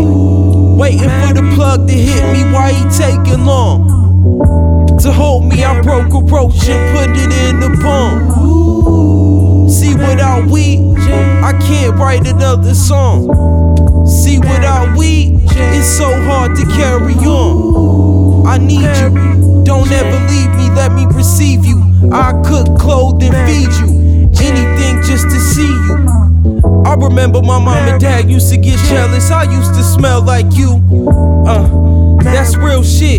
it. Waiting for the plug to hit me, why he taking long? To hold me, I broke a roach and put it in the palm. See, without weed, I can't write another song. See, without weed, it's so hard to carry on. I need you, don't ever leave me, let me receive you. I cook, clothe, and feed you, anything just to see you. I remember my mom and dad used to get jealous, I used to smell like you. That's real shit.